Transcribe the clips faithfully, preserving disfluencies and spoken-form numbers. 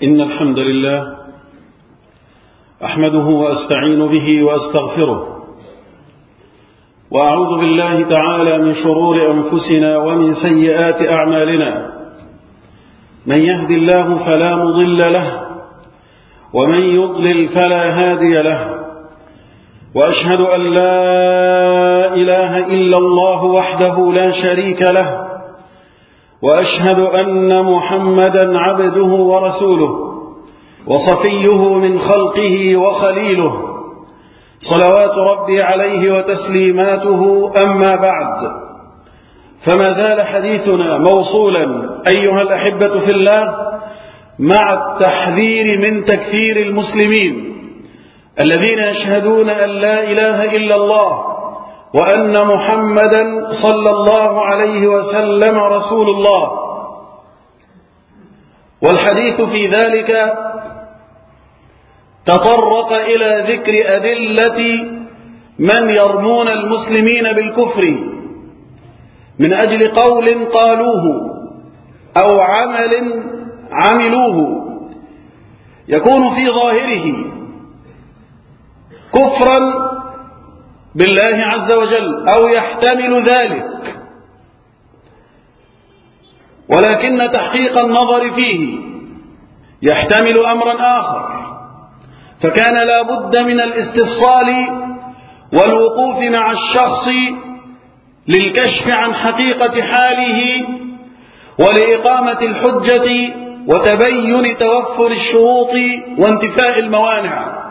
إن الحمد لله أحمده وأستعين به وأستغفره، وأعوذ بالله تعالى من شرور أنفسنا ومن سيئات أعمالنا. من يهد الله فلا مضل له، ومن يضلل فلا هادي له، وأشهد أن لا إله إلا الله وحده لا شريك له، وأشهد أن محمدا عبده ورسوله وصفيه من خلقه وخليله، صلوات ربي عليه وتسليماته. أما بعد، فما زال حديثنا موصولا أيها الأحبة في الله مع التحذير من تكفير المسلمين الذين يشهدون أن لا إله إلا الله وأن محمدا صلى الله عليه وسلم رسول الله. والحديث في ذلك تطرق إلى ذكر أدلة من يرمون المسلمين بالكفر من أجل قول قالوه أو عمل عملوه يكون في ظاهره كفرا بالله عز وجل أو يحتمل ذلك، ولكن تحقيق النظر فيه يحتمل أمرا آخر، فكان لا بد من الاستفصال والوقوف مع الشخص للكشف عن حقيقة حاله ولإقامة الحجة وتبين توفر الشروط وانتفاء الموانع.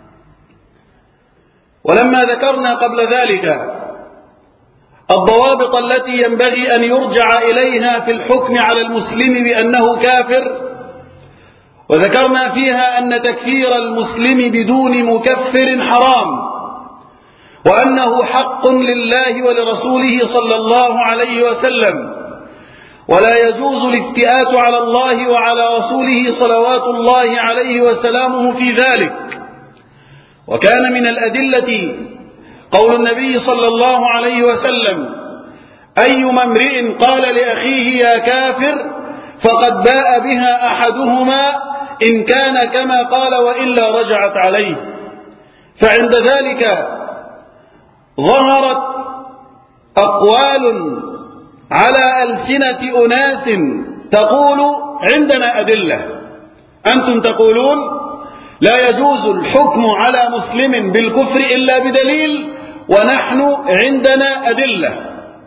ولما ذكرنا قبل ذلك الضوابط التي ينبغي أن يرجع إليها في الحكم على المسلم بأنه كافر، وذكرنا فيها أن تكفير المسلم بدون مكفر حرام، وأنه حق لله ولرسوله صلى الله عليه وسلم، ولا يجوز الافتئات على الله وعلى رسوله صلوات الله عليه وسلامه في ذلك. وكان من الأدلة قول النبي صلى الله عليه وسلم: أيما امرئ قال لأخيه يا كافر فقد باء بها أحدهما إن كان كما قال وإلا رجعت عليه. فعند ذلك ظهرت أقوال على ألسنة أناس تقول عندنا أدلة، أنتم تقولون لا يجوز الحكم على مسلم بالكفر إلا بدليل، ونحن عندنا أدلة.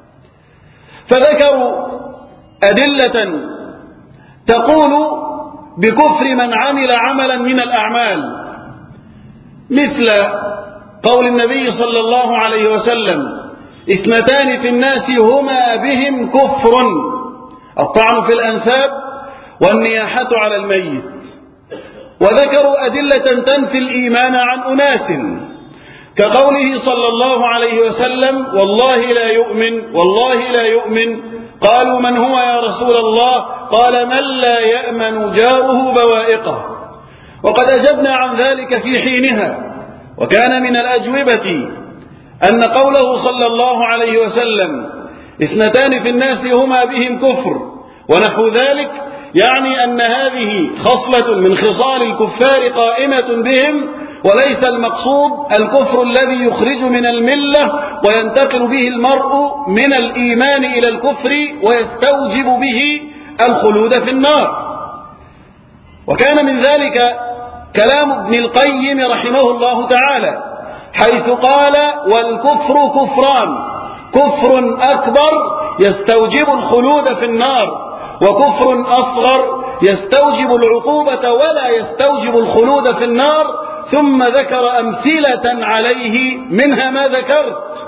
فذكروا أدلة تقول بكفر من عمل عملا من الأعمال، مثل قول النبي صلى الله عليه وسلم: اثنتان في الناس هما بهم كفر، الطعن في الأنساب والنياحة على الميت. وذكروا أدلة تنفي الإيمان عن أناس، كقوله صلى الله عليه وسلم: والله لا يؤمن والله لا يؤمن. قالوا: من هو يا رسول الله؟ قال: من لا يأمن جاره بوائقه. وقد أجبنا عن ذلك في حينها، وكان من الأجوبة أن قوله صلى الله عليه وسلم: اثنتان في الناس هما بهم كفر ونحو ذلك، يعني أن هذه خصلة من خصال الكفار قائمة بهم، وليس المقصود الكفر الذي يخرج من الملة وينتقل به المرء من الإيمان إلى الكفر ويستوجب به الخلود في النار. وكان من ذلك كلام ابن القيم رحمه الله تعالى، حيث قال: والكفر كفران، كفر أكبر يستوجب الخلود في النار، وكفر أصغر يستوجب العقوبة ولا يستوجب الخلود في النار. ثم ذكر أمثلة عليه، منها ما ذكرت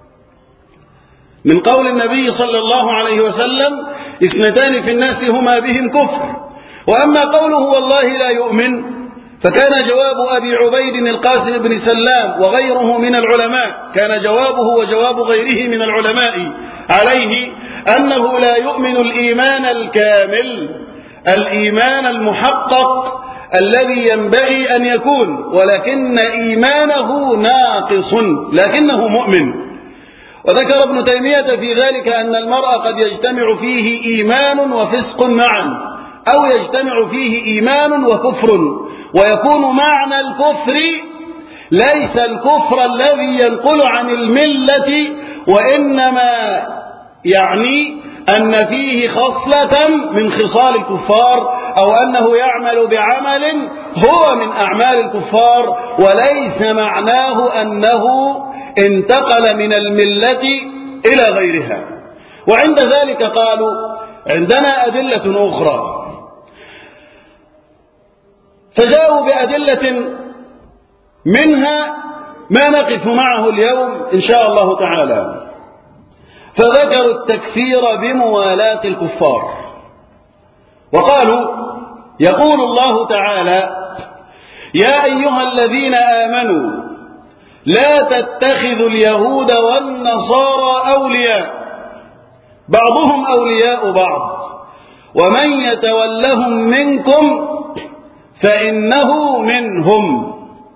من قول النبي صلى الله عليه وسلم: اثنتان في الناس هما بهم كفر. وأما قوله والله لا يؤمن، فكان جواب أبي عبيد القاسم بن سلام وغيره من العلماء، كان جوابه وجواب غيره من العلماء عليه أنه لا يؤمن الإيمان الكامل، الإيمان المحقق الذي ينبغي أن يكون، ولكن إيمانه ناقص لكنه مؤمن. وذكر ابن تيمية في ذلك أن المرء قد يجتمع فيه إيمان وفسق معا، أو يجتمع فيه إيمان وكفر، ويكون معنى الكفر ليس الكفر الذي ينقل عن الملة، وإنما يعني أن فيه خصلة من خصال الكفار، أو أنه يعمل بعمل هو من أعمال الكفار، وليس معناه أنه انتقل من الملة إلى غيرها. وعند ذلك قالوا عندنا أدلة أخرى، فجاءوا بأدلة منها ما نقف معه اليوم إن شاء الله تعالى، فذكروا التكفير بموالاة الكفار، وقالوا يقول الله تعالى: يا أيها الذين آمنوا لا تتخذوا اليهود والنصارى أولياء بعضهم أولياء بعض ومن يتولهم منكم فإنه منهم.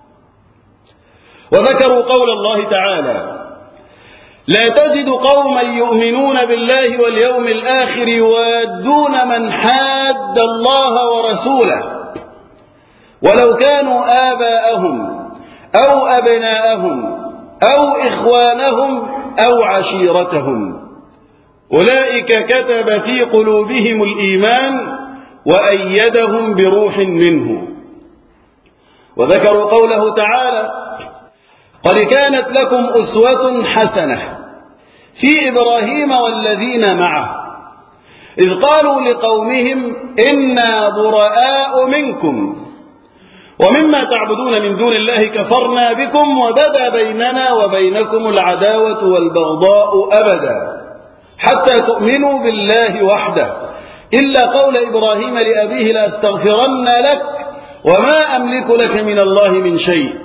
وذكروا قول الله تعالى: لا تجد قوما يؤمنون بالله واليوم الآخر يوادون من حاد الله ورسوله ولو كانوا آباءهم أو أبناءهم أو إخوانهم أو عشيرتهم أولئك كتب في قلوبهم الإيمان وأيدهم بروح منه. وذكروا قوله تعالى: قد كانت لكم أسوة حسنة في إبراهيم والذين معه إذ قالوا لقومهم إنا براء منكم ومما تعبدون من دون الله كفرنا بكم وبدا بيننا وبينكم العداوة والبغضاء أبدا حتى تؤمنوا بالله وحده إلا قول إبراهيم لأبيه لأستغفرن لك وما أملك لك من الله من شيء.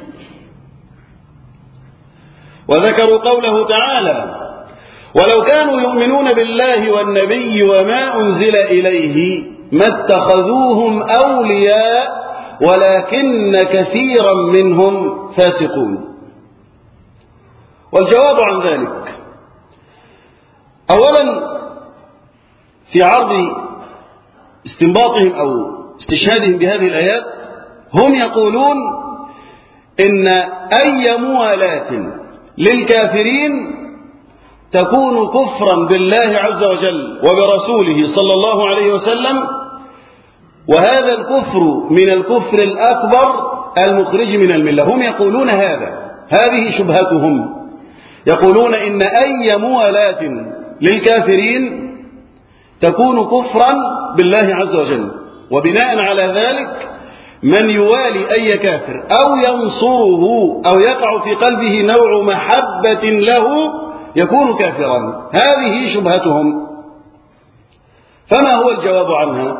وذكروا قوله تعالى: ولو كانوا يؤمنون بالله والنبي وما أنزل إليه ما اتخذوهم أولياء ولكن كثيرا منهم فاسقون. والجواب عن ذلك: أولا في عرض استنباطهم أو استشهادهم بهذه الآيات هم يقولون إن أي موالاة للكافرين تكون كفرا بالله عز وجل وبرسوله صلى الله عليه وسلم، وهذا الكفر من الكفر الأكبر المخرج من الملة. هم يقولون هذا، هذه شبهتهم، يقولون إن أي موالاة للكافرين تكون كفرا بالله عز وجل، وبناء على ذلك من يوالي أي كافر أو ينصره أو يقع في قلبه نوع محبة له يكون كافرا. هذه شبهتهم. فما هو الجواب عنها؟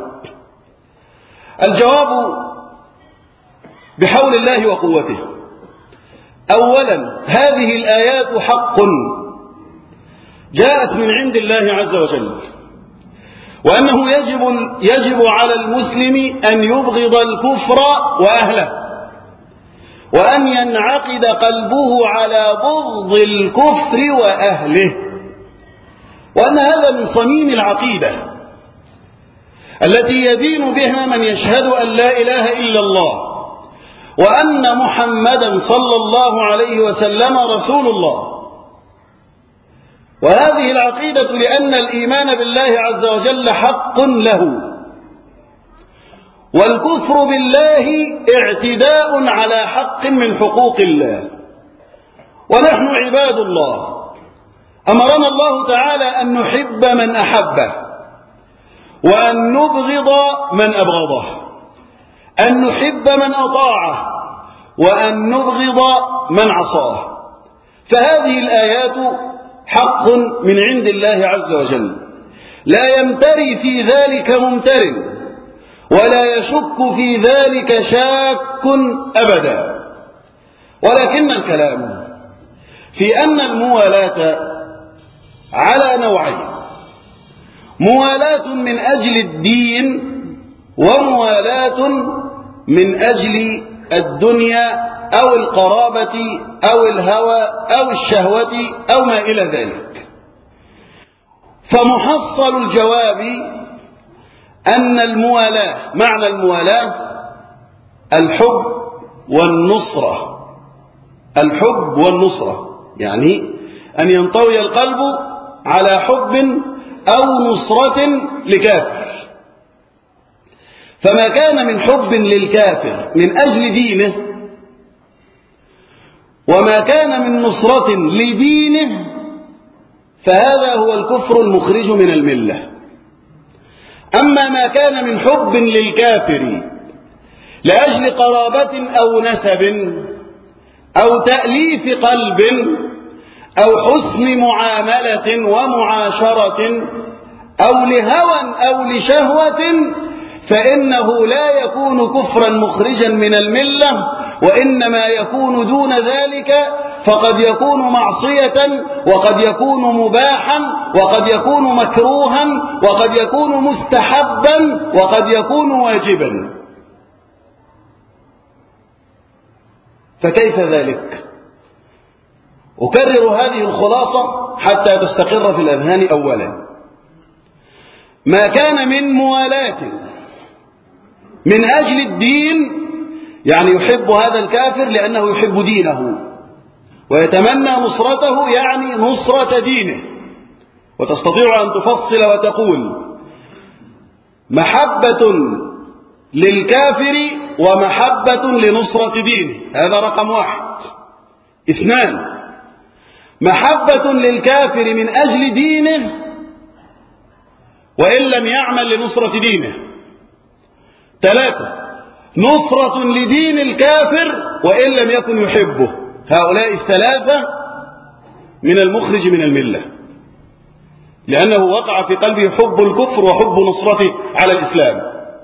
الجواب بحول الله وقوته. أولا هذه الآيات حق جاءت من عند الله عز وجل، وأنه يجب, يجب على المسلم أن يبغض الكفر وأهله، وأن ينعقد قلبه على بغض الكفر وأهله، وأن هذا من صميم العقيدة التي يدين بها من يشهد أن لا إله إلا الله وأن محمدا صلى الله عليه وسلم رسول الله. وهذه العقيدة لأن الإيمان بالله عز وجل حق له، والكفر بالله اعتداء على حق من حقوق الله، ونحن عباد الله أمرنا الله تعالى أن نحب من أحبه وأن نبغض من أبغضه، أن نحب من أطاعه وأن نبغض من عصاه. فهذه الآيات حق من عند الله عز وجل، لا يمتري في ذلك ممتر ولا يشك في ذلك شاك أبدا. ولكن الكلام في أن الموالاة على نوعين: موالاة من أجل الدين وموالاة من أجل الدنيا أو القرابة أو الهوى أو الشهوة أو ما إلى ذلك. فمحصل الجواب أن الموالاة، معنى الموالاة الحب والنصرة، الحب والنصرة، يعني أن ينطوي القلب على حب أو نصرة لكافر. فما كان من حب للكافر من أجل دينه، وما كان من نصرة لدينه، فهذا هو الكفر المخرج من الملة. أما ما كان من حب للكافر لأجل قرابة أو نسب أو تأليف قلب أو حسن معاملة ومعاشرة أو لهوى أو لشهوة، فإنه لا يكون كفرا مخرجا من الملة، وإنما يكون دون ذلك، فقد يكون معصية، وقد يكون مباحا، وقد يكون مكروها، وقد يكون مستحبا، وقد يكون واجبا. فكيف ذلك؟ أكرر هذه الخلاصة حتى تستقر في الأذهان. أولا، ما كان من موالاة من أجل الدين، يعني يحب هذا الكافر لأنه يحب دينه ويتمنى نصرته، يعني نصرة دينه. وتستطيع أن تفصل وتقول محبة للكافر ومحبة لنصرة دينه، هذا رقم واحد. اثنان، محبة للكافر من أجل دينه وإن لم يعمل لنصرة دينه. ثلاثة، نصرة لدين الكافر وإن لم يكن يحبه. هؤلاء الثلاثة من المخرج من الملة، لأنه وقع في قلبه حب الكفر وحب نصرته على الإسلام.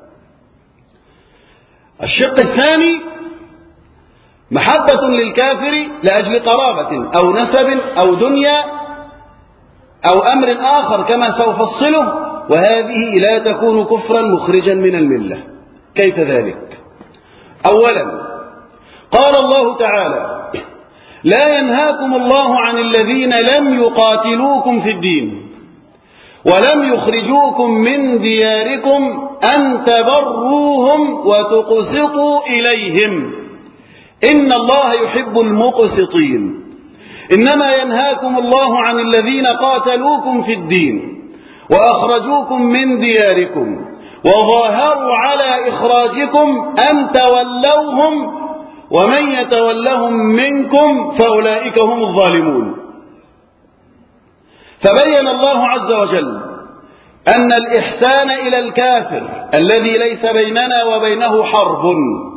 الشق الثاني، محبة للكافر لأجل قرابة أو نسب أو دنيا أو أمر آخر كما سأفصله، وهذه لا تكون كفرا مخرجا من الملة. كيف ذلك؟ أولا، قال الله تعالى: لا ينهاكم الله عن الذين لم يقاتلوكم في الدين ولم يخرجوكم من دياركم أن تبروهم وتقسطوا إليهم إن الله يحب المقسطين. إنما ينهاكم الله عن الذين قاتلوكم في الدين وأخرجوكم من دياركم وظاهروا على إخراجكم أن تولوهم ومن يتولهم منكم فأولئك هم الظالمون. فبين الله عز وجل أن الإحسان إلى الكافر الذي ليس بيننا وبينه حرب،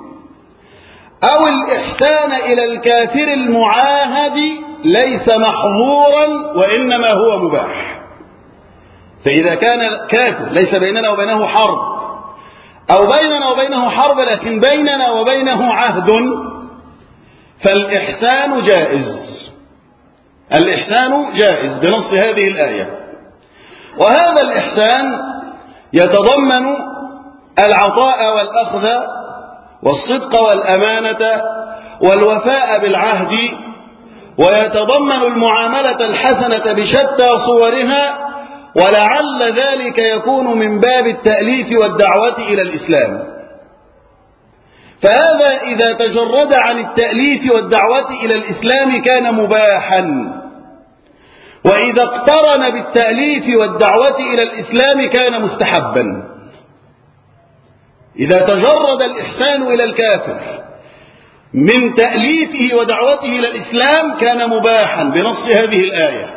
أو الإحسان إلى الكافر المعاهد ليس محظورا وإنما هو مباح. فإذا كان كافر ليس بيننا وبينه حرب، أو بيننا وبينه حرب لكن بيننا وبينه عهد، فالإحسان جائز. الإحسان جائز بنص هذه الآية. وهذا الإحسان يتضمن العطاء والأخذ والصدق والأمانة والوفاء بالعهد، ويتضمن المعاملة الحسنة بشتى صورها، ولعل ذلك يكون من باب التأليف والدعوة إلى الإسلام. فهذا إذا تجرد عن التأليف والدعوة إلى الإسلام كان مباحا، وإذا اقترن بالتأليف والدعوة إلى الإسلام كان مستحبا. إذا تجرد الإحسان إلى الكافر من تأليفه ودعوته إلى الإسلام كان مباحا بنص هذه الآية،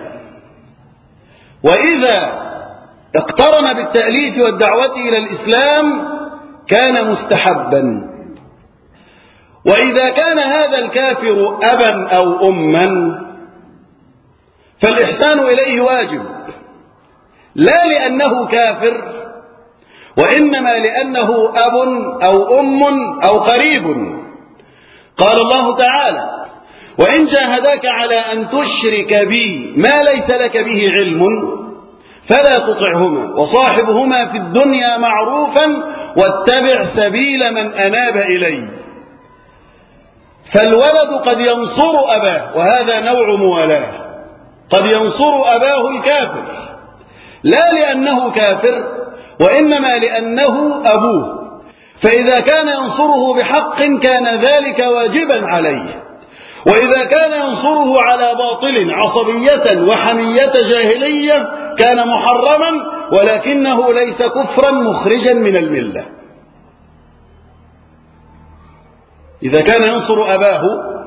وإذا اقترن بالتأليف والدعوة إلى الإسلام كان مستحبا. وإذا كان هذا الكافر أبا أو أما فالإحسان إليه واجب، لا لأنه كافر، وإنما لأنه أب أو أم أو قريب. قال الله تعالى: وإن جاهداك على أن تشرك بي ما ليس لك به علم فلا تطعهما وصاحبهما في الدنيا معروفا واتبع سبيل من أناب إلي. فالولد قد ينصر أباه، وهذا نوع موالاه، قد ينصر أباه الكافر لا لأنه كافر، وإنما لأنه أبوه، فإذا كان ينصره بحق كان ذلك واجبا عليه، وإذا كان ينصره على باطل عصبية وحمية جاهلية كان محرما، ولكنه ليس كفرا مخرجا من الملة. إذا كان ينصر أباه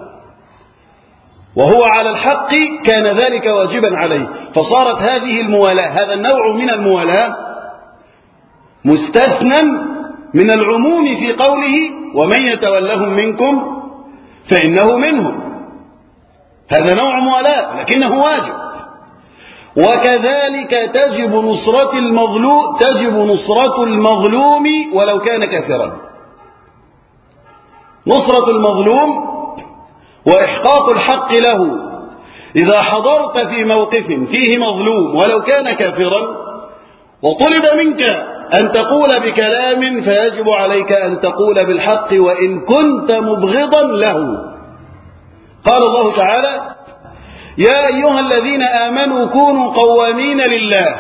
وهو على الحق كان ذلك واجبا عليه، فصارت هذه الموالاة، هذا النوع من الموالاة مستثنى من العموم في قوله ومن يتولهم منكم فإنه منهم. هذا نوع موالاة لكنه واجب. وكذلك تجب نصرة المظلوم تجب نصرة المظلوم ولو كان كافرا. نصرة المظلوم وإحقاق الحق له، إذا حضرت في موقف فيه مظلوم ولو كان كافرا وطلب منك أن تقول بكلام فيجب عليك أن تقول بالحق وإن كنت مبغضا له. قال الله تعالى: يا أيها الذين آمنوا كونوا قوامين لله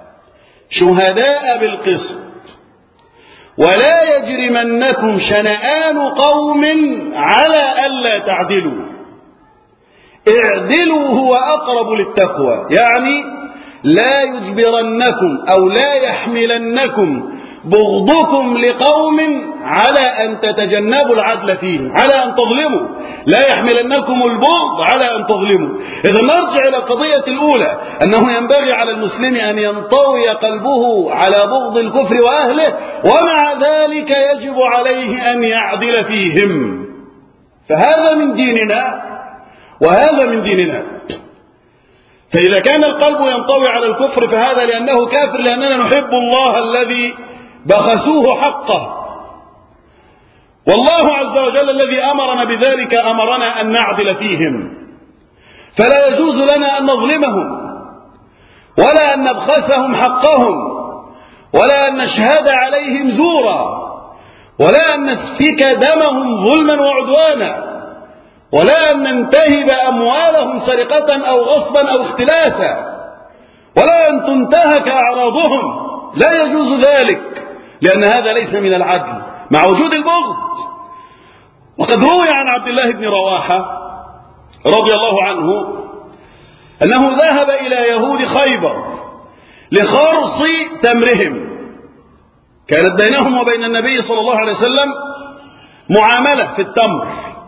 شهداء بالقسط ولا يجرمنكم شنآن قوم على ألا تعدلوا اعدلوا هو أقرب للتقوى، يعني لا يجبرنكم أو لا يحملنكم بغضكم لقوم على أن تتجنبوا العدل فيهم، على أن تظلموا، لا يحملنكم البغض على أن تظلموا. إذا نرجع إلى القضية الأولى، أنه ينبغي على المسلم أن ينطوي قلبه على بغض الكفر وأهله، ومع ذلك يجب عليه أن يعدل فيهم. فهذا من ديننا وهذا من ديننا. فإذا كان القلب ينطوي على الكفر فهذا لأنه كافر، لأننا نحب الله الذي بخسوه حقه، والله عز وجل الذي أمرنا بذلك أمرنا أن نعدل فيهم، فلا يجوز لنا أن نظلمهم ولا أن نبخسهم حقهم ولا أن نشهد عليهم زورا ولا أن نسفك دمهم ظلما وعدوانا ولا أن ننتهب أموالهم سرقة أو غصبا أو اختلاسا ولا أن تنتهك أعراضهم، لا يجوز ذلك، لأن هذا ليس من العدل مع وجود البغض. وقد روي عن عبد الله بن رواحة رضي الله عنه أنه ذهب إلى يهود خيبر لخرص تمرهم، كانت بينهم وبين النبي صلى الله عليه وسلم معاملة في التمر.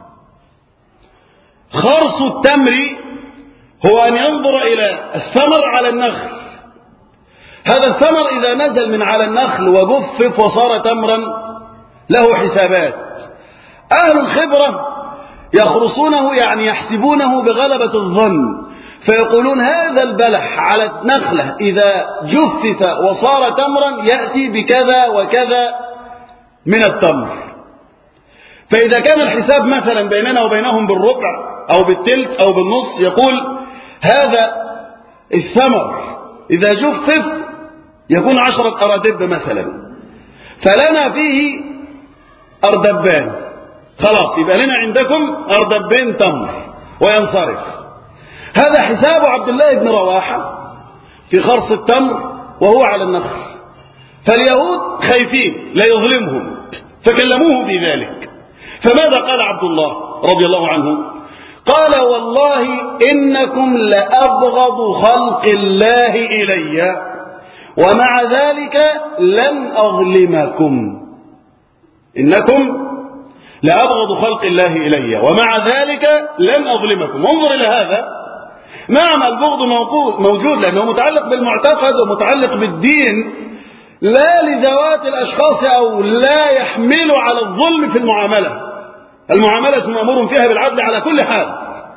خرص التمر هو أن ينظر إلى الثمر على النخل، هذا الثمر إذا نزل من على النخل وجفف وصار تمرا له حسابات. أهل الخبرة يخرصونه، يعني يحسبونه بغلبة الظن، فيقولون هذا البلح على النخلة إذا جفف وصار تمرا يأتي بكذا وكذا من التمر. فإذا كان الحساب مثلا بيننا وبينهم بالربع أو بالتلت أو بالنص، يقول هذا الثمر إذا جفف يكون عشرة أرادب مثلا، فلنا فيه أردبان، خلاص يبقى لنا عندكم أردبين تمر وينصرف. هذا حساب عبد الله بن رواحة في خرص التمر وهو على النخل. فاليهود خايفين لا يظلمهم فكلموه في ذلك. فماذا قال عبد الله رضي الله عنه؟ قال والله إنكم لأبغض خلق الله إلي ومع ذلك لن أظلمكم. إنكم لأبغض خلق الله إلي ومع ذلك لن أظلمكم. انظر إلى هذا. نعم البغض موجود لأنه متعلق بالمعتقد ومتعلق بالدين، لا لذوات الأشخاص أو لا يحمل على الظلم في المعاملة. المعاملة مأمور فيها بالعدل على كل حال،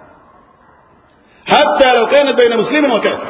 حتى لو كانت بين مسلم وكافر.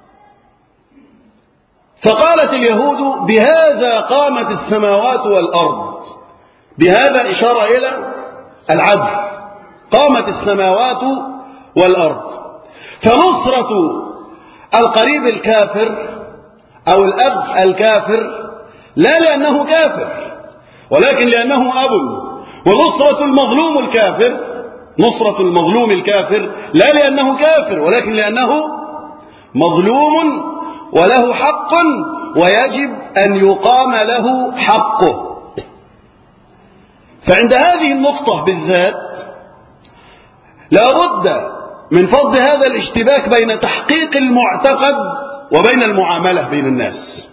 فقالت اليهود بهذا قامت السماوات والأرض، بهذا إشارة إلى العدل، قامت السماوات والأرض. فنصرة القريب الكافر أو الأب الكافر لا لأنه كافر ولكن لأنه أب، ونصرة المظلوم الكافر نصرة المظلوم الكافر لا لأنه كافر ولكن لأنه مظلوم وله حق ويجب أن يقام له حقه. فعند هذه النقطة بالذات لا بد من فض هذا الاشتباك بين تحقيق المعتقد وبين المعاملة بين الناس.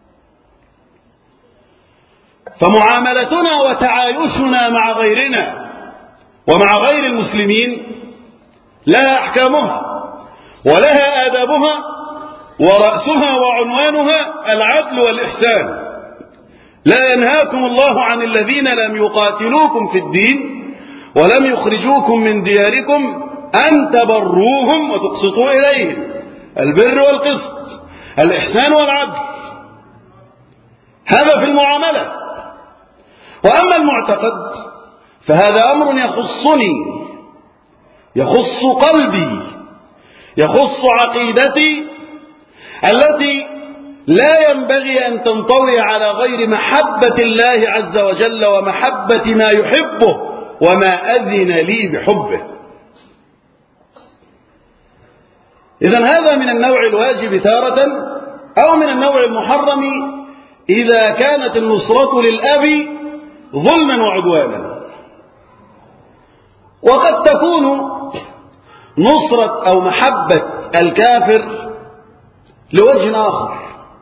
فمعاملتنا وتعايشنا مع غيرنا ومع غير المسلمين لها أحكامها ولها آدابها، ورأسها وعنوانها العدل والإحسان. لا ينهاكم الله عن الذين لم يقاتلوكم في الدين ولم يخرجوكم من دياركم أن تبروهم وتقسطوا إليهم. البر والقسط، الإحسان والعدل، هذا في المعاملة. وأما المعتقد فهذا أمر يخصني، يخص قلبي، يخص عقيدتي التي لا ينبغي أن تنطوي على غير محبة الله عز وجل ومحبة ما يحبه وما أذن لي بحبه. إذن هذا من النوع الواجب تارة، أو من النوع المحرم إذا كانت النصرة للأب ظلما وعدوانا. وقد تكون نصرة أو محبة الكافر لوجه آخر،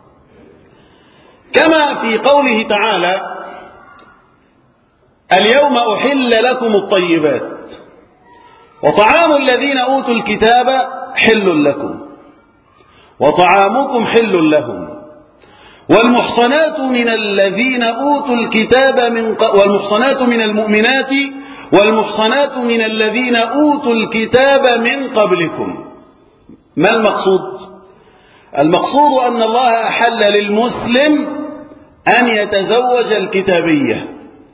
كما في قوله تعالى: اليوم أحل لكم الطيبات وطعام الذين أوتوا الكتاب حل لكم وطعامكم حل لهم والمحصنات من الذين أوتوا الكتاب من ق... والمحصنات من المؤمنات والمحصنات من الذين أوتوا الكتاب من قبلكم. ما المقصود؟ المقصود أن الله أحل للمسلم أن يتزوج الكتابية،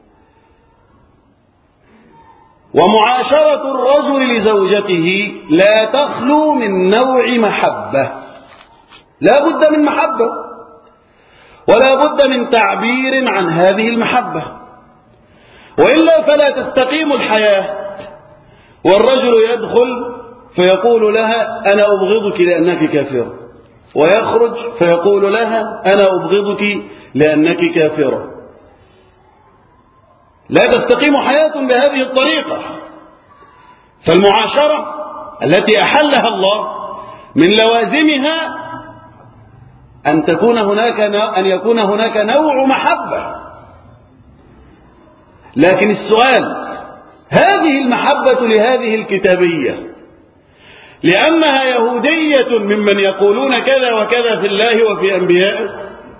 ومعاشرة الرجل لزوجته لا تخلو من نوع محبة. لا بد من محبة ولا بد من تعبير عن هذه المحبة، وإلا فلا تستقيم الحياة. والرجل يدخل فيقول لها: أنا أبغضك لأنك كافرة، ويخرج فيقول لها: أنا أبغضك لأنك كافرة. لا تستقيم حياة بهذه الطريقة. فالمعاشرة التي أحلها الله من لوازمها أن تكون هناك أن يكون هناك نوع محبة. لكن السؤال: هذه المحبة لهذه الكتابية لأنها يهودية ممن يقولون كذا وكذا في الله وفي أنبيائه،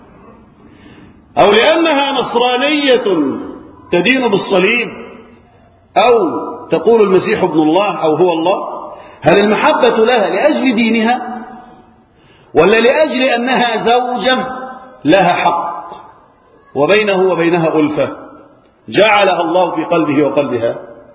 أو لأنها نصرانية تدين بالصليب، أو تقول المسيح ابن الله أو هو الله؟ هل المحبة لها لأجل دينها ولا لأجل أنها زوجة لها حق وبينه وبينها ألفة جعلها الله في قلبه وقلبها؟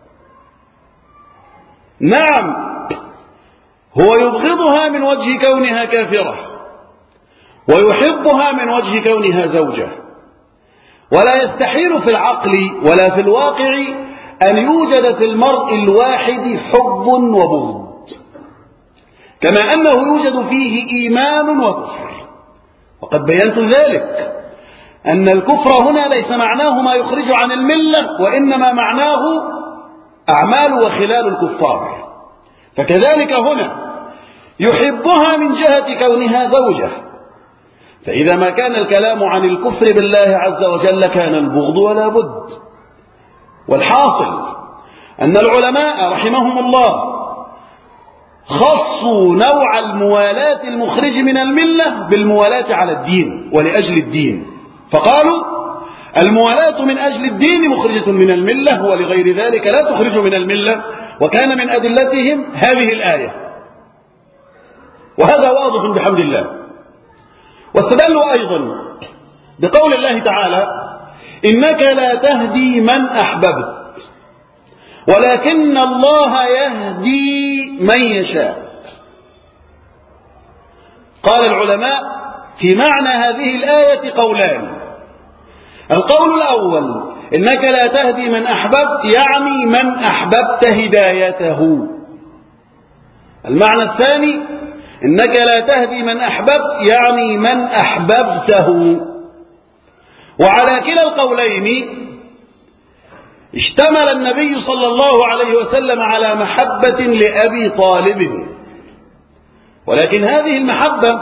نعم، هو يبغضها من وجه كونها كافرة ويحبها من وجه كونها زوجة، ولا يستحيل في العقل ولا في الواقع أن يوجد في المرء الواحد حب وبغض، كما أنه يوجد فيه إيمان وكفر. وقد بينت ذلك أن الكفر هنا ليس معناه ما يخرج عن الملة، وإنما معناه أعمال وخلال الكفار. فكذلك هنا يحبها من جهة كونها زوجة، فإذا ما كان الكلام عن الكفر بالله عز وجل كان البغض ولا بد. والحاصل أن العلماء رحمهم الله خصوا نوع الموالاة المخرج من الملة بالموالاة على الدين ولأجل الدين، فقالوا: الموالاة من أجل الدين مخرجة من الملة، ولغير ذلك لا تخرج من الملة. وكان من أدلتهم هذه الآية، وهذا واضح بحمد الله. واستدلوا أيضا بقول الله تعالى: إنك لا تهدي من أحببت ولكن الله يهدي من يشاء. قال العلماء في معنى هذه الآية قولان. القول الأول: إنك لا تهدي من أحببت، يعني من أحببت هدايته. المعنى الثاني: إنك لا تهدي من أحببت يعني من أحببته. وعلى كلا القولين اشتمل النبي صلى الله عليه وسلم على محبة لأبي طالب، ولكن هذه المحبة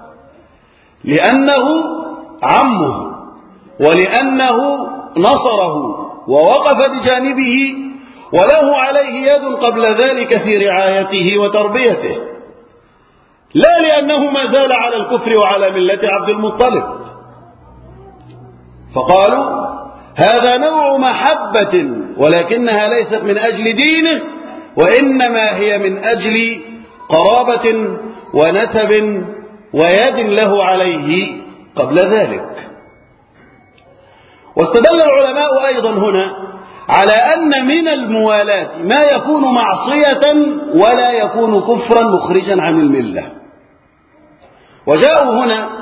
لأنه عمه ولأنه نصره ووقف بجانبه وله عليه يد قبل ذلك في رعايته وتربيته، لا لأنه ما زال على الكفر وعلى ملة عبد المطلب. فقالوا هذا نوع محبة ولكنها ليست من أجل دينه، وإنما هي من أجل قرابة ونسب ويد له عليه قبل ذلك. واستدل العلماء أيضا هنا على أن من الموالاة ما يكون معصية ولا يكون كفرا مخرجا عن الملة. وجاءوا هنا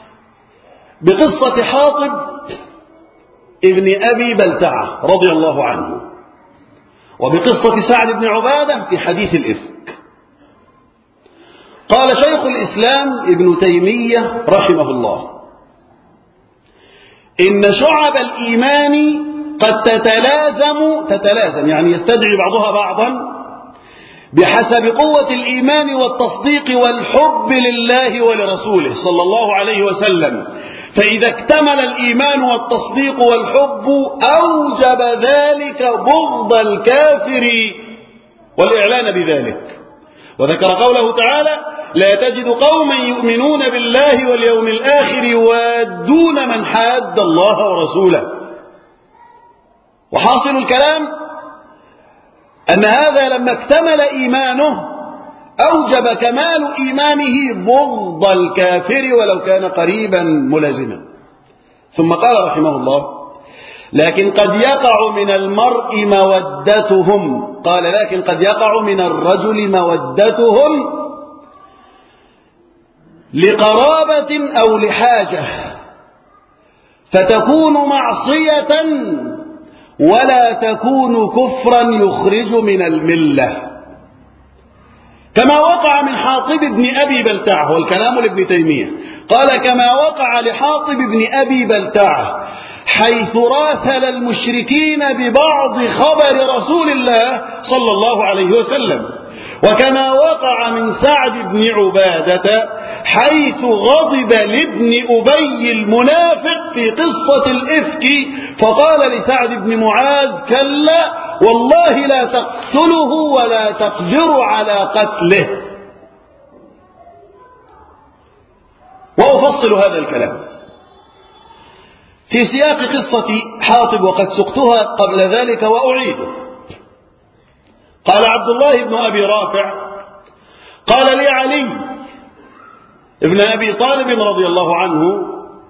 بقصة حاطب ابن أبي بلتعة رضي الله عنه، وبقصة سعد بن عبادة في حديث الإفك. قال شيخ الإسلام ابن تيمية رحمه الله: إن شعب الإيمان قد تتلازم تتلازم يعني يستدعي بعضها بعضا بحسب قوة الإيمان والتصديق والحب لله ولرسوله صلى الله عليه وسلم. فإذا اكتمل الإيمان والتصديق والحب أوجب ذلك بغض الكافر والإعلان بذلك. وذكر قوله تعالى: لا تجد قوما يؤمنون بالله واليوم الآخر يوادون من حاد الله ورسوله. وحاصل الكلام أن هذا لما اكتمل إيمانه أوجب كمال إيمانه بغض الكافر ولو كان قريبا ملازما. ثم قال رحمه الله: لكن قد يقع من المرء مودتهم قال لكن قد يقع من الرجل مودتهم لقرابة أو لحاجة فتكون معصية ولا تكون كفرا يخرج من الملة، كما وقع من حاطب بن أبي بلتعة. والكلام لابن تيمية قال: كما وقع لحاطب بن أبي بلتعة حيث راسل المشركين ببعض خبر رسول الله صلى الله عليه وسلم، وكما وقع من سعد بن عبادة حيث غضب لابن أبي المنافق في قصة الإفك فقال لسعد بن معاذ: كلا والله لا تقتله ولا تقدر على قتله. وأفصل هذا الكلام في سياق قصة حاطب وقد سقتها قبل ذلك وأعيده. قال عبد الله بن أبي رافع: قال لي علي ابن أبي طالب رضي الله عنه: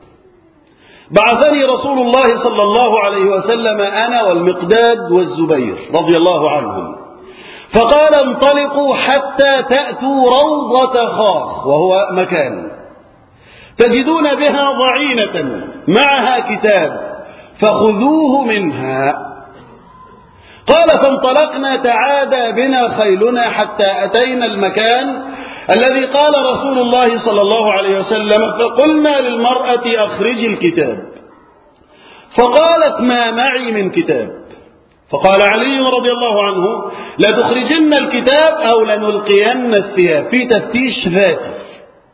بعثني رسول الله صلى الله عليه وسلم أنا والمقداد والزبير رضي الله عنهم، فقال: انطلقوا حتى تأتوا روضة خاخ، وهو مكان تجدون بها ضعينة معها كتاب فخذوه منها. قال: فانطلقنا تعادى بنا خيلنا حتى أتينا المكان الذي قال رسول الله صلى الله عليه وسلم، فقلنا للمرأة: أخرجي الكتاب. فقالت: ما معي من كتاب. فقال علي رضي الله عنه: لتخرجن الكتاب أو لنلقين الثياب، في تفتيش ذاتي.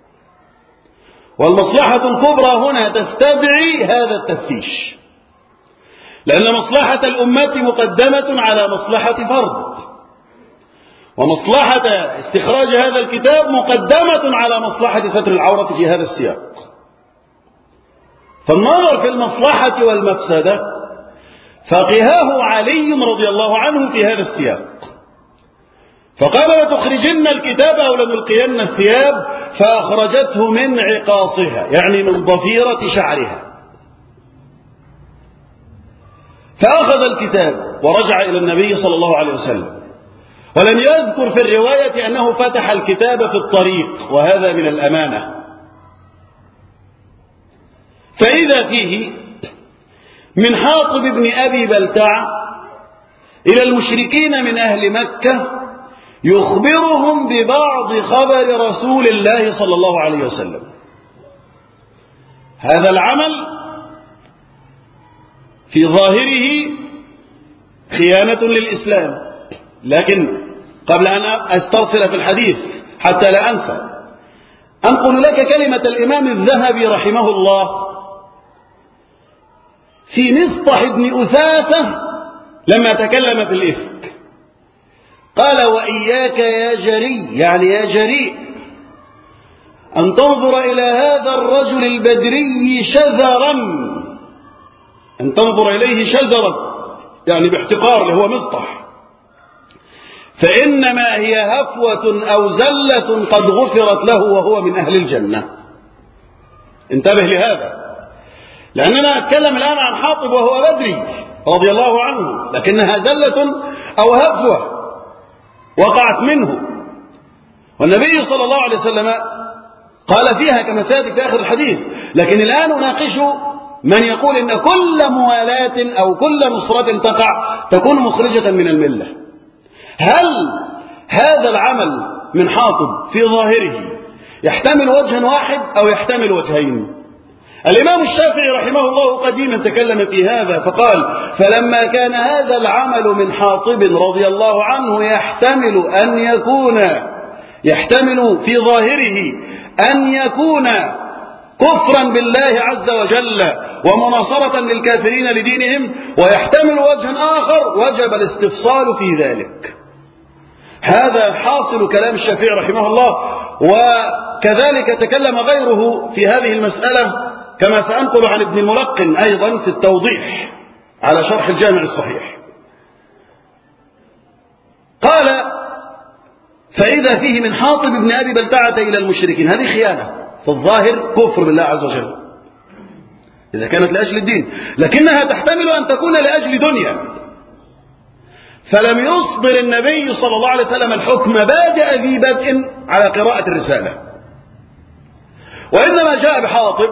والمصلحة الكبرى هنا تستدعي هذا التفتيش، لأن مصلحة الأمة مقدمة على مصلحة فرد، ومصلحة استخراج هذا الكتاب مقدمة على مصلحة ستر العورة في هذا السياق. فالنظر في المصلحة والمفسدة فقهاه علي رضي الله عنه في هذا السياق، فقال: لتخرجن الكتاب أو لنلقين الثياب، فأخرجته من عقاصها يعني من ضفيرة شعرها، فأخذ الكتاب ورجع إلى النبي صلى الله عليه وسلم. ولم يذكر في الرواية أنه فتح الكتاب في الطريق، وهذا من الأمانة. فإذا فيه من حاطب بن أبي بلتعة إلى المشركين من أهل مكة يخبرهم ببعض خبر رسول الله صلى الله عليه وسلم. هذا العمل في ظاهره خيانة للإسلام، لكن قبل أن أسترسل في الحديث حتى لا أنسى أنقل لك كلمة الإمام الذهبي رحمه الله في مصطح بن أثاثة لما تكلم في الإفك، قال: وإياك يا جري، يعني يا جريء، أن تنظر إلى هذا الرجل البدري شذرا، أن تنظر إليه شذرا يعني باحتقار، اللي هو مصطح، فإنما هي هفوة أو زلة قد غفرت له وهو من أهل الجنة. انتبه لهذا، لأننا أتكلم الآن عن حاطب وهو بدري رضي الله عنه، لكنها زلة أو هفوة وقعت منه، والنبي صلى الله عليه وسلم قال فيها كما سيأتي في آخر الحديث. لكن الآن أناقش من يقول إن كل موالاة أو كل نصرة تقع تكون مخرجة من الملة. هل هذا العمل من حاطب في ظاهره يحتمل وجها واحد أو يحتمل وجهين؟ الإمام الشافعي رحمه الله قديما تكلم في هذا فقال: فلما كان هذا العمل من حاطب رضي الله عنه يحتمل أن يكون يحتمل في ظاهره أن يكون كفرا بالله عز وجل ومناصرة للكافرين لدينهم، ويحتمل وجها آخر، وجب الاستفصال في ذلك. هذا حاصل كلام الشافعي رحمه الله، وكذلك تكلم غيره في هذه المسألة كما سأنقل عن ابن الملقن أيضا في التوضيح على شرح الجامع الصحيح. قال: فإذا فيه من حاطب بن أبي بلتعة إلى المشركين، هذه خيانة في الظاهر، كفر بالله عز وجل إذا كانت لأجل الدين، لكنها تحتمل أن تكون لأجل دنيا، فلم يصدر النبي صلى الله عليه وسلم الحكم بادئ ذي بدء على قراءة الرسالة، وإنما جاء بحاطب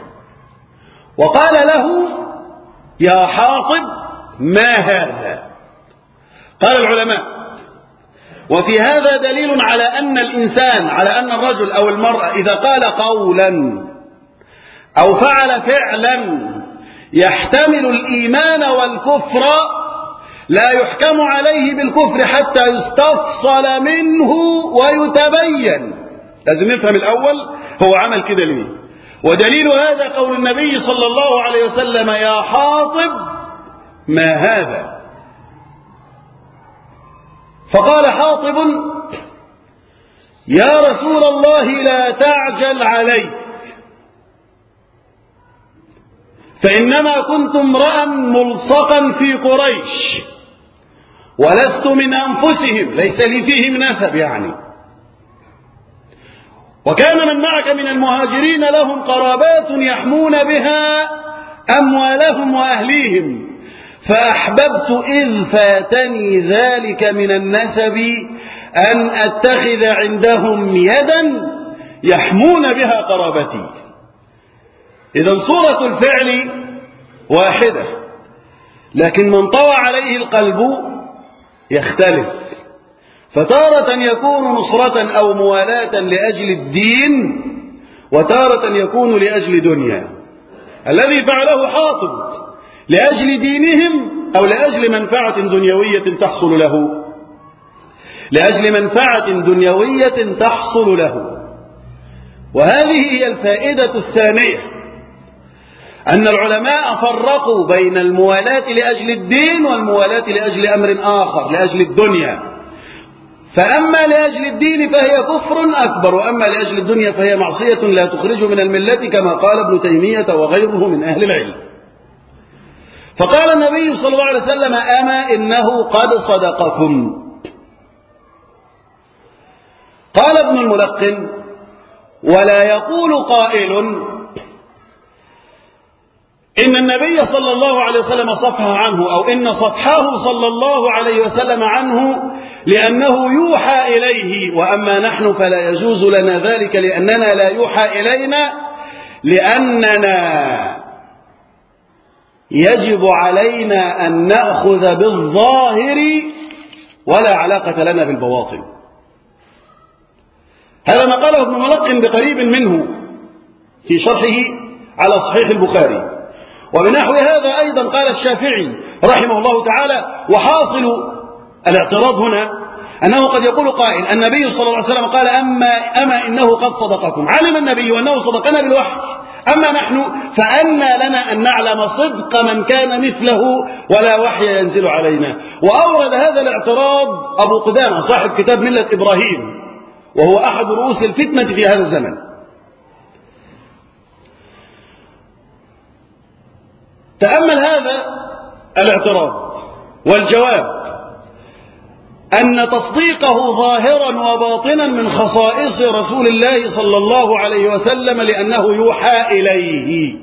وقال له: يا حاطب ما هذا؟ قال العلماء: وفي هذا دليل على أن الإنسان، على أن الرجل أو المرأة إذا قال قولا أو فعل فعلا يحتمل الإيمان والكفر لا يحكم عليه بالكفر حتى يستفصل منه ويتبين. لازم نفهم الأول هو عمل كده ليه، ودليل هذا قول النبي صلى الله عليه وسلم: يا حاطب ما هذا؟ فقال حاطب: يا رسول الله لا تعجل علي، فإنما كنت امرأ ملصقا في قريش ولست من أنفسهم، ليس لي فيهم نسب يعني، وكان من معك من المهاجرين لهم قرابات يحمون بها أموالهم وأهليهم، فأحببت إذ فاتني ذلك من النسب أن أتخذ عندهم يدا يحمون بها قرابتي. إذن صورة الفعل واحدة، لكن من طوى عليه القلب يختلف، فتارة يكون نصرة أو موالاة لأجل الدين، وتارة يكون لأجل دنيا. الذي فعله حاطب لأجل دينهم أو لأجل منفعة دنيوية تحصل له، لأجل منفعة دنيوية تحصل له. وهذه هي الفائدة الثانية، أن العلماء فرقوا بين الموالاة لأجل الدين والموالاة لأجل أمر آخر، لأجل الدنيا. فأما لأجل الدين فهي كفر أكبر، وأما لأجل الدنيا فهي معصية لا تخرج من الملة، كما قال ابن تيمية وغيره من أهل العلم. فقال النبي صلى الله عليه وسلم: أما إنه قد صدقكم. قال ابن الملقن: ولا يقول قائل إن النبي صلى الله عليه وسلم صفح عنه، أو إن صفحه صلى الله عليه وسلم عنه لأنه يوحى إليه، وأما نحن فلا يجوز لنا ذلك لأننا لا يوحى إلينا، لأننا يجب علينا أن نأخذ بالظاهر ولا علاقة لنا بالبواطن. هذا ما قاله ابن ملقن بقريب منه في شرحه على صحيح البخاري. وبنحو هذا أيضا قال الشافعي رحمه الله تعالى. وحاصل الاعتراض هنا أنه قد يقول قائل النبي صلى الله عليه وسلم قال أما, أما إنه قد صدقكم، علم النبي أنه صدقنا بالوحي، أما نحن فأنى لنا أن نعلم صدق من كان مثله ولا وحي ينزل علينا. وأورد هذا الاعتراض أبو قدامة صاحب كتاب ملة إبراهيم، وهو أحد رؤوس الفتنة في هذا الزمن. تأمل هذا الاعتراض، والجواب أن تصديقه ظاهرا وباطنا من خصائص رسول الله صلى الله عليه وسلم، لأنه يوحى إليه.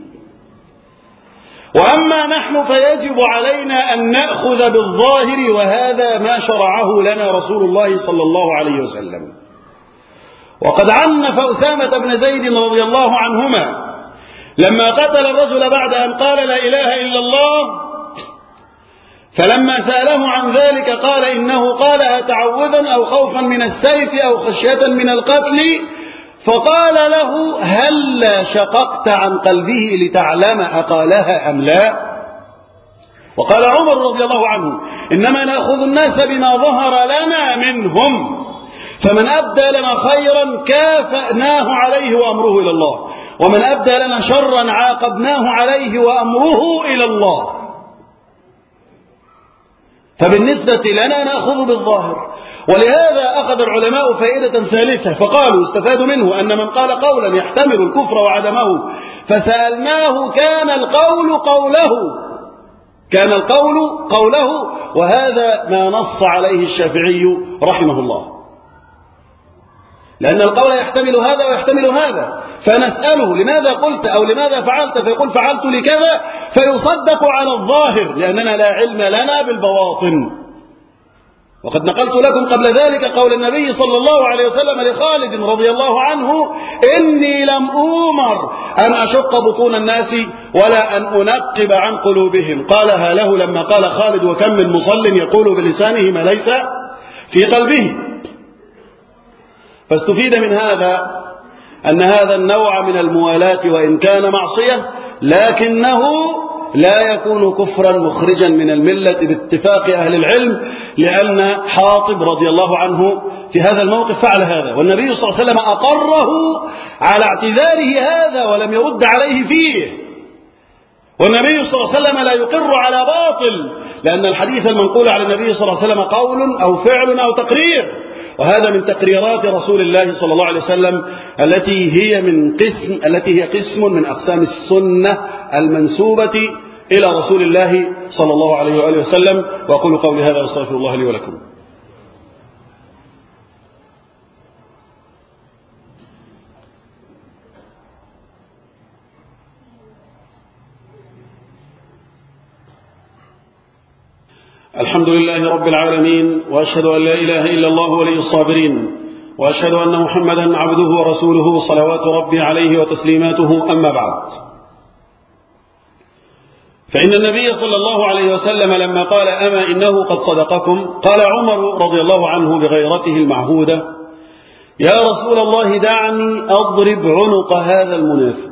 وأما نحن فيجب علينا أن نأخذ بالظاهر، وهذا ما شرعه لنا رسول الله صلى الله عليه وسلم. وقد عنف أسامة بن زيد رضي الله عنهما لما قتل الرجل بعد أن قال لا إله إلا الله، فلما سأله عن ذلك قال إنه قالها تعوذا أو خوفا من السيف أو خشية من القتل، فقال له هل شققت عن قلبه لتعلم أقالها أم لا؟ وقال عمر رضي الله عنه إنما نأخذ الناس بما ظهر لنا منهم، فمن أبدى لنا خيرا كافأناه عليه وأمره إلى الله، ومن أبدى لنا شرا عاقبناه عليه وأمره إلى الله. فبالنسبة لنا نأخذ بالظاهر. ولهذا أخذ العلماء فائدة ثالثة فقالوا استفادوا منه أن من قال قولا يحتمل الكفر وعدمه فسألناه كان القول قوله كان القول قوله وهذا ما نص عليه الشافعي رحمه الله، لأن القول يحتمل هذا ويحتمل هذا، فنسأله لماذا قلت أو لماذا فعلت، فيقول فعلت لكذا، فيصدق على الظاهر لأننا لا علم لنا بالبواطن. وقد نقلت لكم قبل ذلك قول النبي صلى الله عليه وسلم لخالد رضي الله عنه إني لم أؤمر أن أشق بطون الناس ولا أن أنقب عن قلوبهم، قالها له لما قال خالد وكم من مصل يقول بلسانه ما ليس في قلبه. فاستفيد من هذا أن هذا النوع من الموالاة وإن كان معصية لكنه لا يكون كفرا مخرجا من الملة باتفاق أهل العلم، لأن حاطب رضي الله عنه في هذا الموقف فعل هذا، والنبي صلى الله عليه وسلم أقره على اعتذاره هذا ولم يرد عليه فيه. والنبي صلى الله عليه وسلم لا يقر على باطل، لأن الحديث المنقول على النبي صلى الله عليه وسلم قول أو فعل أو تقرير، وهذا من تقريرات رسول الله صلى الله عليه وسلم التي هي من قسم التي هي قسم من أقسام السنة المنسوبة إلى رسول الله صلى الله عليه وآله وسلم. وأقول قولي هذا واستغفر الله لي ولكم. الحمد لله رب العالمين، وأشهد أن لا إله إلا الله ولي الصابرين، وأشهد أن محمدا عبده ورسوله صلوات ربي عليه وتسليماته. أما بعد، فإن النبي صلى الله عليه وسلم لما قال أما إنه قد صدقكم، قال عمر رضي الله عنه بغيرته المعهودة يا رسول الله دعني أضرب عنق هذا المنافق.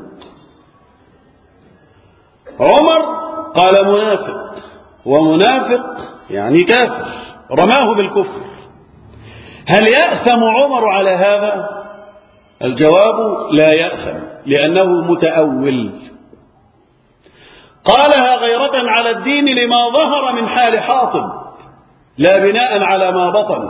عمر قال منافق، ومنافق يعني كافر، رماه بالكفر. هل يأثم عمر على هذا؟ الجواب لا يأثم، لأنه متأول، قالها غيرة على الدين لما ظهر من حال حاطب لا بناء على ما بطن.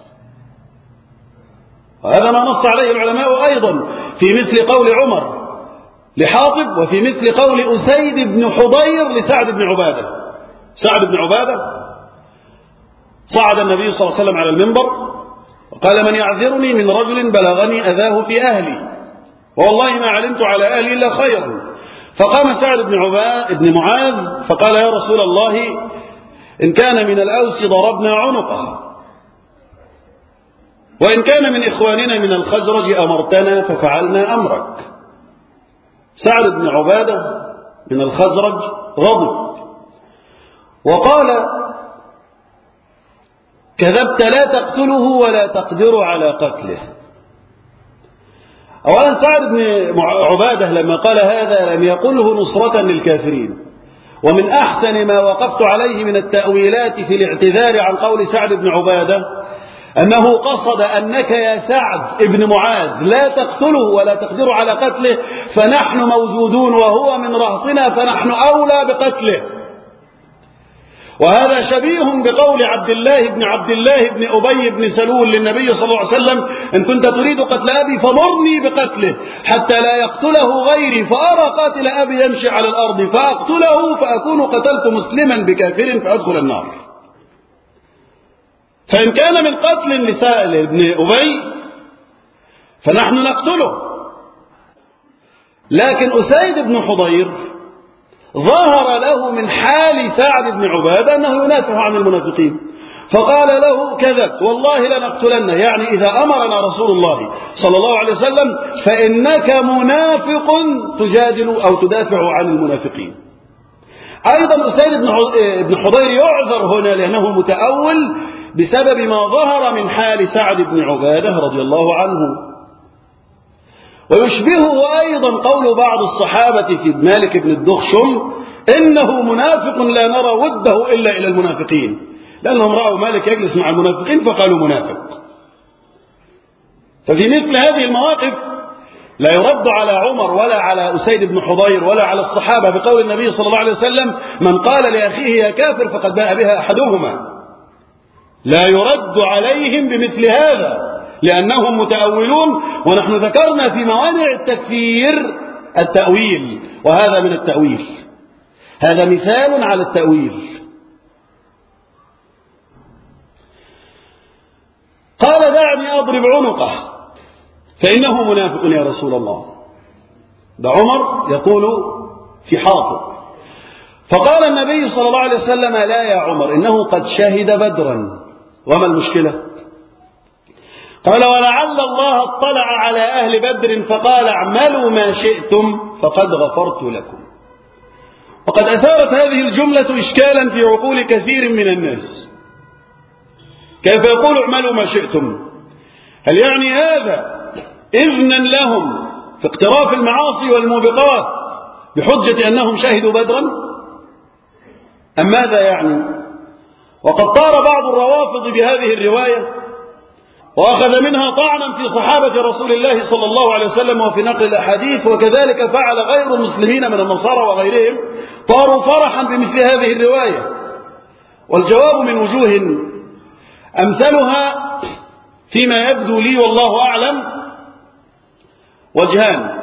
وهذا ما نص عليه العلماء أيضا في مثل قول عمر لحاطب، وفي مثل قول أسيد بن حضير لسعد بن عبادة. سعد بن عبادة صعد النبي صلى الله عليه وسلم على المنبر وقال من يعذرني من رجل بلغني أذاه في أهلي، والله ما علمت على أهلي إلا خيرا. فقام سعد بن عبادة بن معاذ فقال يا رسول الله إن كان من الأوس ضربنا عنقه، وإن كان من إخواننا من الخزرج أمرتنا ففعلنا أمرك. سعد بن عبادة من الخزرج غضب وقال كذبت لا تقتله ولا تقدر على قتله. أولا سعد بن عبادة لما قال هذا لم يقله نصرة للكافرين، ومن أحسن ما وقفت عليه من التأويلات في الاعتذار عن قول سعد بن عبادة أنه قصد أنك يا سعد ابن معاذ لا تقتله ولا تقدر على قتله، فنحن موجودون وهو من رهطنا فنحن أولى بقتله. وهذا شبيه بقول عبد الله بن عبد الله بن أبي بن سلول للنبي صلى الله عليه وسلم: إن كنت تريد قتل أبي فمرني بقتله حتى لا يقتله غيري، فأرى قاتل أبي يمشي على الأرض فأقتله فأكون قتلت مسلما بكافر فأدخل النار. فإن كان من قتل لسائل بن أبي فنحن نقتله. لكن أسيد بن حضير ظهر له من حال سعد بن عبادة أنه ينافع عن المنافقين، فقال له: كذبت والله لنقتلنه، يعني إذا أمرنا رسول الله صلى الله عليه وسلم فإنك منافق تجادل أو تدافع عن المنافقين. أيضا أسيد بن حضير يعذر هنا لأنه متأول بسبب ما ظهر من حال سعد بن عبادة رضي الله عنه. ويشبهه أيضا قول بعض الصحابة في مالك بن الدخشم: إنه منافق لا نرى وده إلا إلى المنافقين، لأنهم رأوا مالك يجلس مع المنافقين فقالوا منافق. ففي مثل هذه المواقف لا يرد على عمر ولا على أسيد بن حضير ولا على الصحابة بقول النبي صلى الله عليه وسلم: من قال لأخيه يا كافر فقد باء بها أحدهما. لا يرد عليهم بمثل هذا لأنهم متأولون، ونحن ذكرنا في موانع التكفير التأويل، وهذا من التأويل، هذا مثال على التأويل. قال: دعني أضرب عنقه فإنه منافق يا رسول الله. ده عمر يقول في حاطب. فقال النبي صلى الله عليه وسلم: لا يا عمر، إنه قد شهد بدرا. وما المشكلة؟ قال: ولعل الله اطلع على أهل بدر فقال: اعملوا ما شئتم فقد غفرت لكم. وقد أثارت هذه الجملة إشكالا في عقول كثير من الناس. كيف يقول اعملوا ما شئتم؟ هل يعني هذا إذنا لهم في اقتراف المعاصي والموبقات بحجة أنهم شهدوا بدرا؟ أم ماذا يعني؟ وقد طار بعض الروافض بهذه الرواية وأخذ منها طعنا في صحابة رسول الله صلى الله عليه وسلم وفي نقل الأحاديث، وكذلك فعل غير المسلمين من النصارى وغيرهم، طاروا فرحا بمثل هذه الرواية. والجواب من وجوه أمثلها فيما يبدو لي والله أعلم وجهان.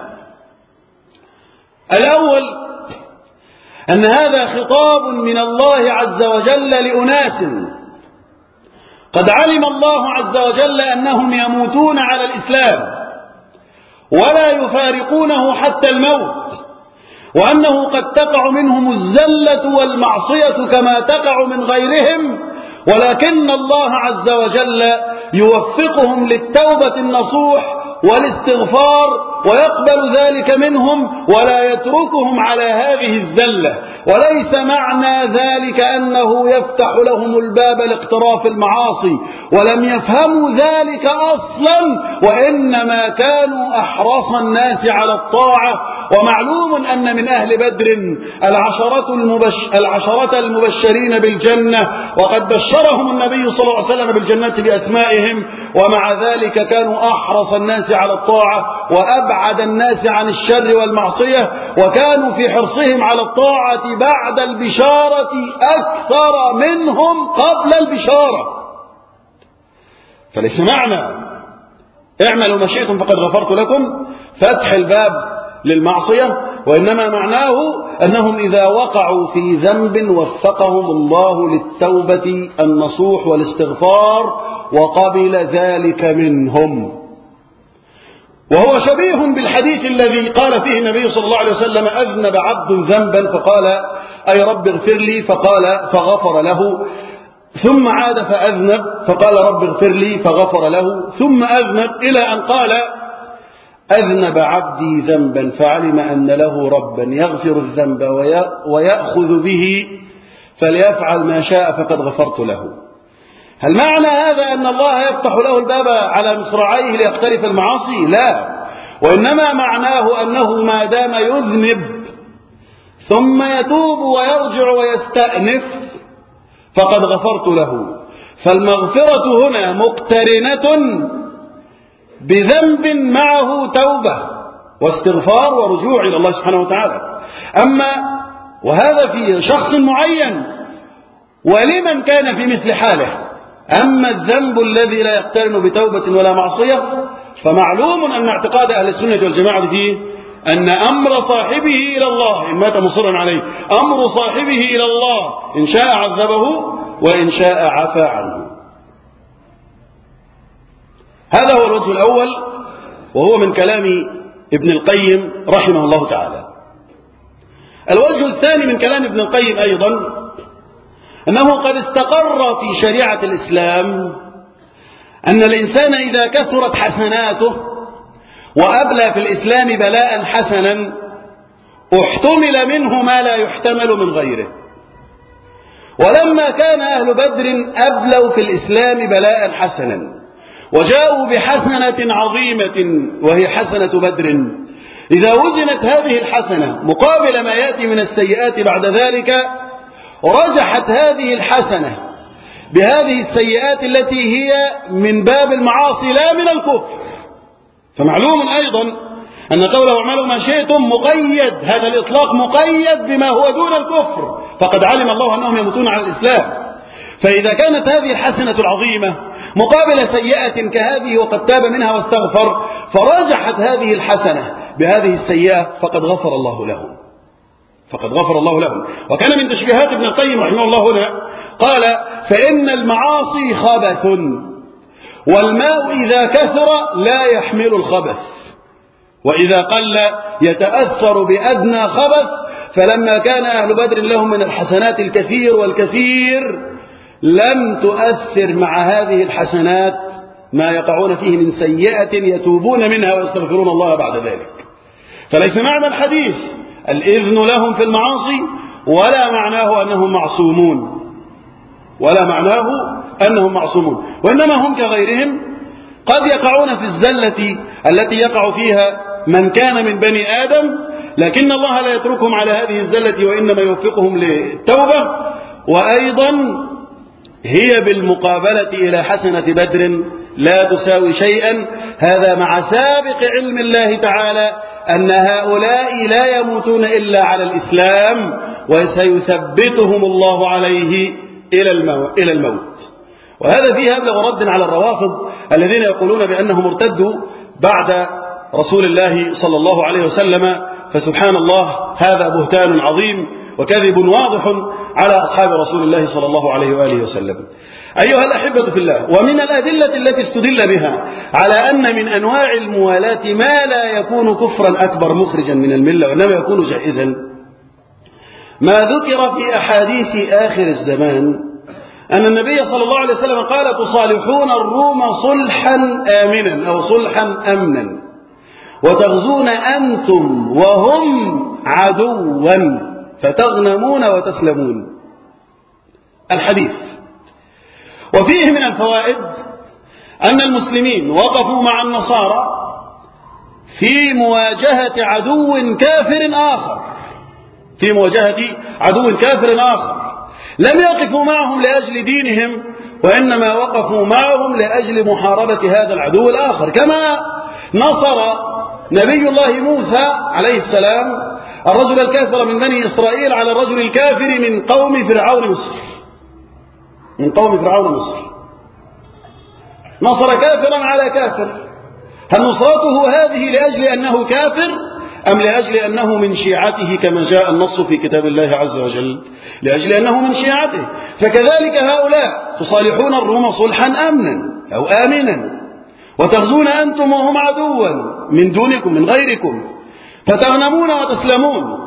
الأول أن هذا خطاب من الله عز وجل لأناس قد علم الله عز وجل أنهم يموتون على الإسلام ولا يفارقونه حتى الموت، وأنه قد تقع منهم الزلة والمعصية كما تقع من غيرهم، ولكن الله عز وجل يوفقهم للتوبة النصوح والاستغفار ويقبل ذلك منهم ولا يتركهم على هذه الزلة. وليس معنى ذلك أنه يفتح لهم الباب لاقتراف المعاصي، ولم يفهموا ذلك أصلا، وإنما كانوا أحرص الناس على الطاعة. ومعلوم أن من أهل بدر العشرة, المبش العشرة المبشرين بالجنة، وقد بشرهم النبي صلى الله عليه وسلم بالجنة بأسمائهم، ومع ذلك كانوا أحرص الناس على الطاعة وأبعد الناس عن الشر والمعصية، وكانوا في حرصهم على الطاعة بعد البشارة أكثر منهم قبل البشارة. فليس معنى اعملوا ما شئتم فقد غفرت لكم فتح الباب للمعصية، وإنما معناه أنهم إذا وقعوا في ذنب وفقهم الله للتوبة النصوح والاستغفار وقبل ذلك منهم. وهو شبيه بالحديث الذي قال فيه النبي صلى الله عليه وسلم: أذنب عبد ذنبا فقال أي رب اغفر لي، فقال فغفر له، ثم عاد فأذنب فقال رب اغفر لي فغفر له، ثم أذنب، إلى أن قال أذنب عبدي ذنبا فعلم أن له ربا يغفر الذنب ويأخذ به فليفعل ما شاء فقد غفرت له. هل معنى هذا أن الله يفتح له الباب على مصراعيه ليقترف المعاصي؟ لا، وإنما معناه أنه ما دام يذنب ثم يتوب ويرجع ويستأنف فقد غفرت له. فالمغفرة هنا مقترنة بذنب معه توبة واستغفار ورجوع إلى الله سبحانه وتعالى. أما وهذا في شخص معين ولمن كان في مثل حاله. أما الذنب الذي لا يقترن بتوبة ولا معصية فمعلوم أن اعتقاد أهل السنة والجماعة فيه أن أمر صاحبه إلى الله إن مات مصرا عليه، أمر صاحبه إلى الله إن شاء عذبه وإن شاء عفى عنه. هذا هو الوجه الأول، وهو من كلام ابن القيم رحمه الله تعالى. الوجه الثاني من كلام ابن القيم أيضا أنه قد استقر في شريعة الإسلام أن الإنسان إذا كثرت حسناته وأبلى في الإسلام بلاء حسنا احتمل منه ما لا يحتمل من غيره. ولما كان أهل بدر أبلوا في الإسلام بلاء حسنا وجاءوا بحسنة عظيمة وهي حسنة بدر، إذا وزنت هذه الحسنة مقابل ما يأتي من السيئات بعد ذلك رجحت هذه الحسنة بهذه السيئات التي هي من باب المعاصي لا من الكفر. فمعلوم أيضا أن قوله اعملوا ما شئتم مقيد، هذا الإطلاق مقيد بما هو دون الكفر، فقد علم الله أنهم يموتون على الإسلام. فإذا كانت هذه الحسنة العظيمة مقابل سيئة كهذه وقد تاب منها واستغفر فرجحت هذه الحسنة بهذه السيئة فقد غفر الله لهم فقد غفر الله لهم. وكان من تشبيهات ابن القيم رحمه الله هنا قال فإن المعاصي خبث والماء إذا كثر لا يحمل الخبث وإذا قل يتأثر بأدنى خبث. فلما كان أهل بدر لهم من الحسنات الكثير والكثير لم تؤثر مع هذه الحسنات ما يقعون فيه من سيئة يتوبون منها ويستغفرون الله بعد ذلك. فليس معنى الحديث الإذن لهم في المعاصي ولا معناه أنهم معصومون ولا معناه أنهم معصومون وإنما هم كغيرهم قد يقعون في الزلة التي يقع فيها من كان من بني آدم، لكن الله لا يتركهم على هذه الزلة وإنما يوفقهم للتوبة. وأيضا هي بالمقابلة إلى حسنة بدر لا تساوي شيئا، هذا مع سابق علم الله تعالى أن هؤلاء لا يموتون إلا على الإسلام وسيثبتهم الله عليه إلى الموت. وهذا فيه أبلغ رد على الروافض الذين يقولون بأنهم ارتدوا بعد رسول الله صلى الله عليه وسلم. فسبحان الله هذا بهتان عظيم وكذب واضح على أصحاب رسول الله صلى الله عليه وآله وسلم. أيها الأحبة في الله، ومن الأدلة التي استدل بها على أن من أنواع الموالاة ما لا يكون كفرا أكبر مخرجا من الملة وإنما يكون جائزا ما ذكر في أحاديث آخر الزمان أن النبي صلى الله عليه وسلم قال تصالحون الروم صلحا آمنا أو صلحا أمنا وتغزون أنتم وهم عدوا فتغنمون وتسلمون. الحديث. وفيه من الفوائد أن المسلمين وقفوا مع النصارى في مواجهة عدو كافر آخر في مواجهة عدو كافر آخر لم يقفوا معهم لأجل دينهم وإنما وقفوا معهم لأجل محاربة هذا العدو الآخر، كما نصر نبي الله موسى عليه السلام الرجل الكافر من بني إسرائيل على الرجل الكافر من قوم فرعون مصر من قوم فرعون مصر نصر كافرا على كافر. هل نصرته هذه لأجل أنه كافر أم لأجل أنه من شيعته كما جاء النص في كتاب الله عز وجل؟ لأجل أنه من شيعته. فكذلك هؤلاء تصالحون الروم صلحا أمنا أو آمنا وتغزون أنتم وهم عدوا من دونكم من غيركم فتغنمون وتسلمون.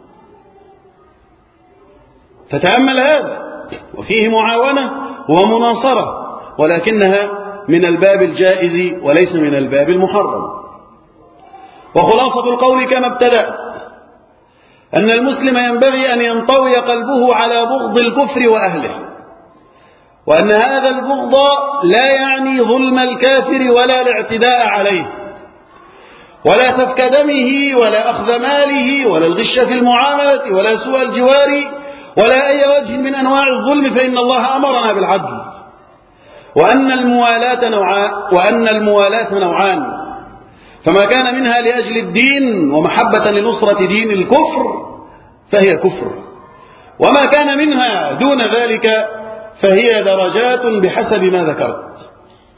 فتأمل هذا، وفيه معاونة ومناصرة ولكنها من الباب الجائز وليس من الباب المحرم. وخلاصة القول كما ابتدأت أن المسلم ينبغي أن ينطوي قلبه على بغض الكفر وأهله، وأن هذا البغض لا يعني ظلم الكافر ولا الاعتداء عليه، ولا سفك دمه ولا أخذ ماله ولا الغش في المعاملة ولا سوء الجوار ولا أي وجه من أنواع الظلم، فإن الله أمرنا بالعدل. وأن الموالاة نوعان وأن الموالاة نوعان فما كان منها لأجل الدين ومحبة لنصرة دين الكفر فهي كفر، وما كان منها دون ذلك فهي درجات بحسب ما ذكرت.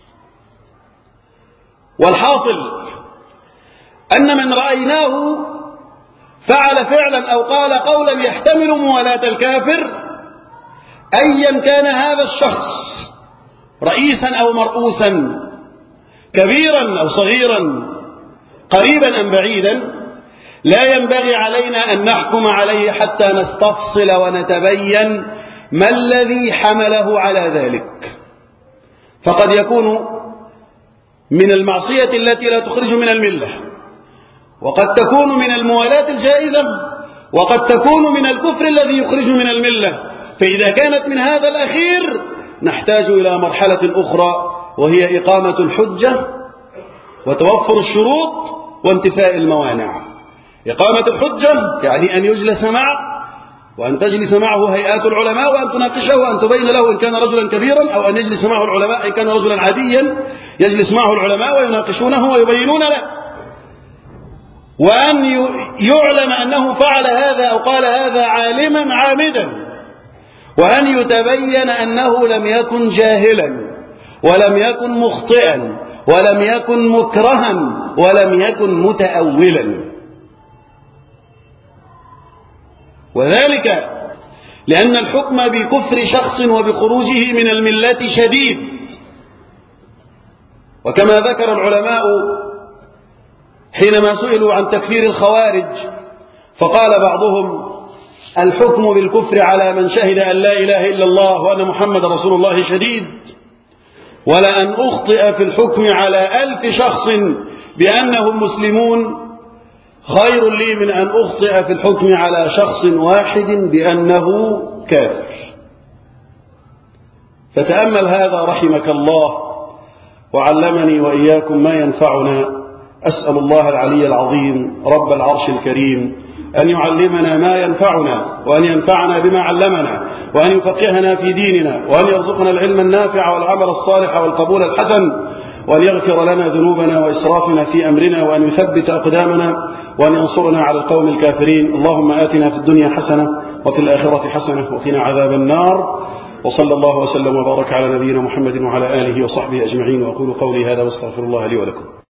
والحاصل أن من رأيناه فعل فعلا أو قال قولا يحتمل موالاة الكافر، أيا كان هذا الشخص رئيسا أو مرؤوسا، كبيرا أو صغيرا، قريبا أم بعيدا، لا ينبغي علينا أن نحكم عليه حتى نستفصل ونتبين ما الذي حمله على ذلك. فقد يكون من المعصية التي لا تخرج من الملة، وقد تكون من الموالاة الجائزة، وقد تكون من الكفر الذي يخرج من الملة. فإذا كانت من هذا الأخير نحتاج إلى مرحلة أخرى، وهي إقامة الحجة وتوفر الشروط وانتفاء الموانع. إقامة الحجة يعني أن يجلس معه وأن تجلس معه هيئات العلماء وأن تناقشه وأن تبين له إن كان رجلا كبيرا، أو أن يجلس معه العلماء إن كان رجلا عاديا يجلس معه العلماء ويناقشونه ويبينون له، وأن يعلم أنه فعل هذا أو قال هذا عالما عامدا، وأن يتبين أنه لم يكن جاهلا ولم يكن مخطئا ولم يكن مكرها ولم يكن متأولا. وذلك لأن الحكم بكفر شخص وبخروجه من الملة شديد، وكما ذكر العلماء حينما سئلوا عن تكفير الخوارج فقال بعضهم: الحكم بالكفر على من شهد أن لا إله إلا الله وأن محمد رسول الله شديد، ولأن أخطئ في الحكم على ألف شخص بأنهم مسلمون خير لي من أن أخطئ في الحكم على شخص واحد بأنه كافر. فتأمل هذا رحمك الله، وعلمني وإياكم ما ينفعنا. أسأل الله العلي العظيم رب العرش الكريم أن يعلمنا ما ينفعنا، وأن ينفعنا بما علمنا، وأن يفقهنا في ديننا، وأن يرزقنا العلم النافع والعمل الصالح والقبول الحسن، وأن يغفر لنا ذنوبنا وإسرافنا في أمرنا، وأن يثبت أقدامنا، وأن ينصرنا على القوم الكافرين. اللهم آتنا في الدنيا حسنة وفي الآخرة حسنة وقنا عذاب النار. وصلى الله وسلم وبارك على نبينا محمد وعلى آله وصحبه أجمعين، وأقول قولي هذا واستغفر الله لي ولكم.